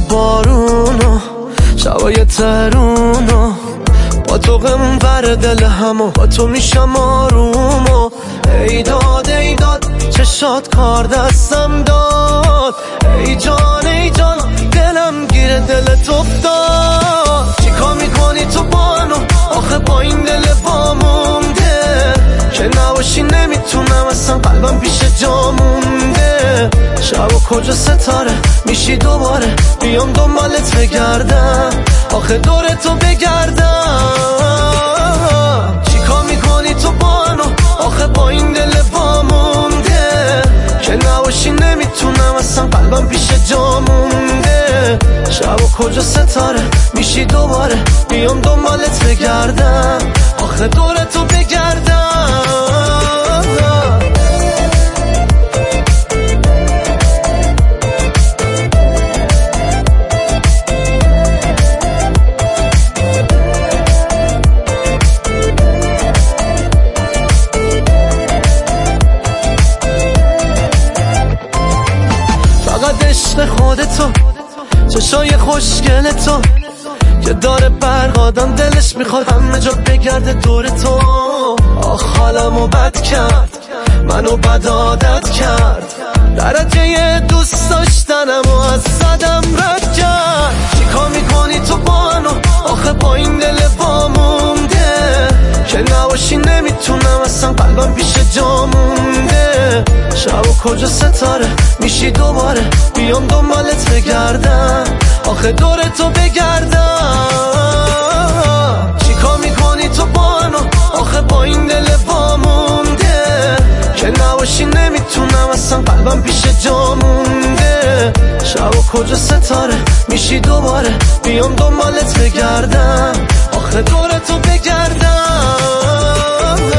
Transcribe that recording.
بارونو شبای ترونو با تو غمون بر دل همو با تو میشم آرومو ای داد چشات کار دستم داد ای جان دلم گیره دلت افتاد چیکار میکنی تو بانو آخه با این دل با مونده که نباشی نمیتونم اصلا قلبم پیش جا مونده شب و کجا ستاره میشی دوباره بیام دنبالت بگردم آخه دور تو بگردم چیکار میکنی تو بانو آخه با این دل با مونده که نباشی نمیتونم اصلا قلبم پیش جا مونده شب و کجا ستاره میشی دوباره بیام دنبالت بگردم آخه دور تو بگردم فقط عشق خودتو چشای خوشگل تو که داره برقادم دلش میخواد همه جا بگرده دور تو آخ حالمو بد کرد منو بد عادت کرد درجه دوست داشتنمو از صدم رد کرد چیکار میکنی تو بانو آخه با این دل با مونده که نباشی نمیتونم اصلا قلبم پیش جا مونده شب و کجا ستاره میشی دوباره بیام دنبالت بگردم آخه دور تو بگردم چیکار میکنی تو بانو آخه با این دل با مونده که نباشی نمیتونم اصلا قلبم پیش جا مونده شب و کجا ستاره میشی دوباره بیام دنبالت بگردم آخه دور تو بگردم